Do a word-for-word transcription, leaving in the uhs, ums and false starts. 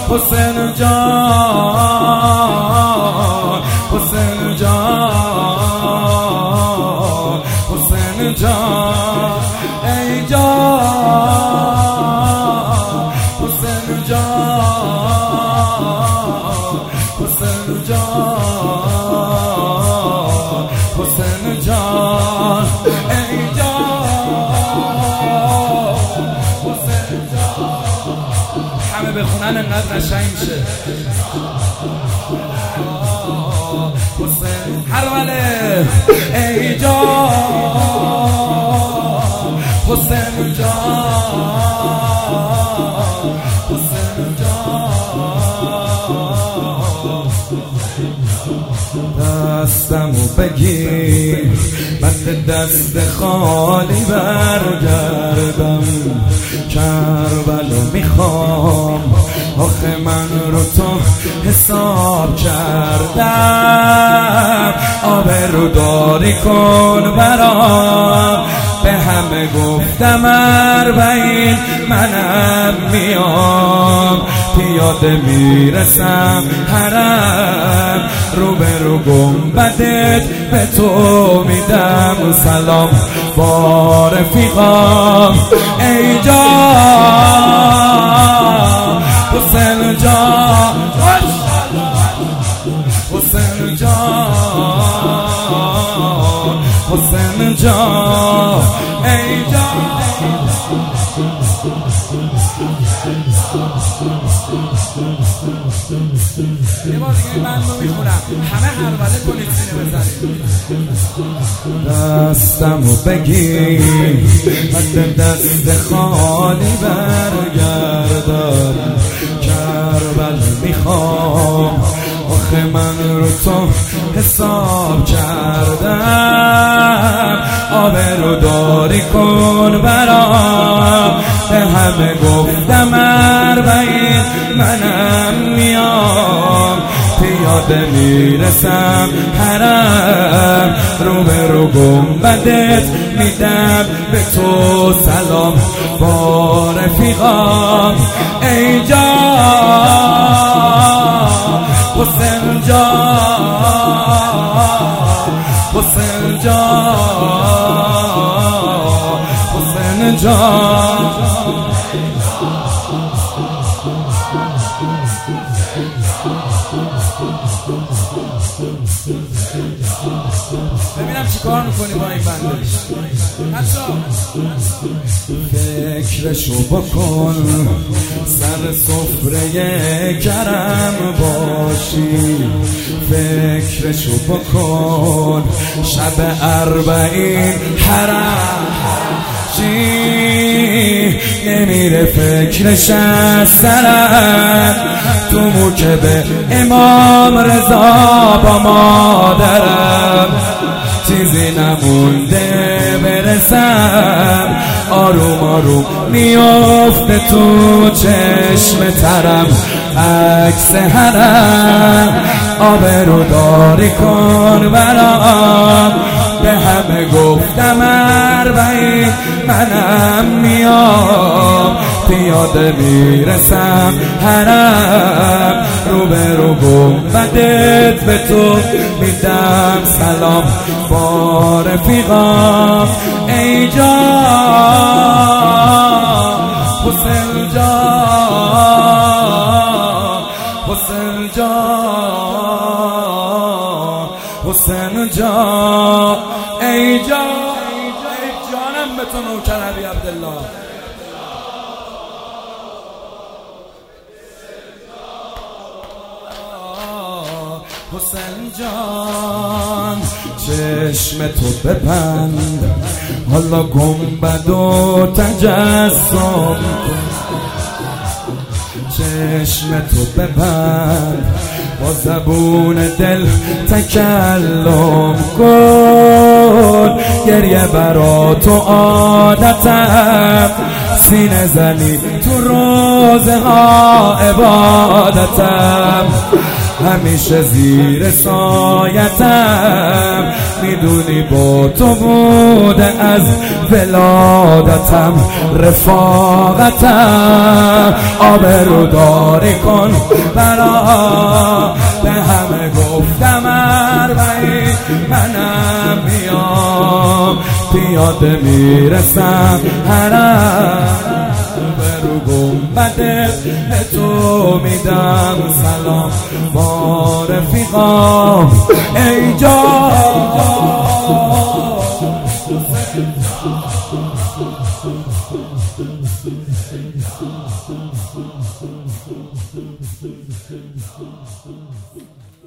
حسین جان حسین جان حسین جان ای جان حسین جان حسین جان حسین جان ای جان حسین جان همه بخونن انقدر قشنگ میشه حسین هرمله ای جان حسین جان حسین جان دستمو بگیر من دست خالی برگردم کربلا میخوام آخه من رو تو حساب کردم آبروداری کن برام به همه گفتم اربعین منم میام پیاده میرسم حرم رو به رو گنبدت به تو میدم سلام با رفیقام ای جان حسین جان حسین جان حسین جان ای جان یه بار دیگه من رو میخونم همه هربله کنید سینه بزنید دستمو بگیر من دست خالی برگردم کربلا میخوام آخه من رو تو حساب کردم آبروداری کن برام به همه گفتم اربعین منم میام پیاده میرسم حرم رو به رو گنبدت میدم به تو سلام با رفیقام ای جان حسین جان حسین جان حسین جان ببینم چی کار میکنی با این بنده فکرشو بکن سر سفره کرم باشی فکرشو بکن شب اربعین حرم چی نمیره فکرش از سرم تو موکب امام رضا با مادرم چیزی نمونده برسم آروم آروم میافته تو چشم ترم عکس حرم آبروداری کن برام به همه گفتم اربعین منم میام پیاده میرسم حرم رو به رو گنبدت به تو میدم سلام با رفیقام ای جان حسین جان حسین جان حسین جان ای جان ای جانم به تو نوکر علی عبدالله حسین جان چشم تو ببند حالا گنبد و تجسم چشم تو ببند با زبون دل تکلم کن گریه برا تو عادتم سینه زنی تو روزه ها عبادتم همیشه زیر سایتم، میدونی با تو بوده از ولادتم رفاقتم. آبروداری کن برا به همه گفتم اربعین منم میام، پیاده میرسم حرم، برو گنبد تو میدم سلام با رفیقام ای جان.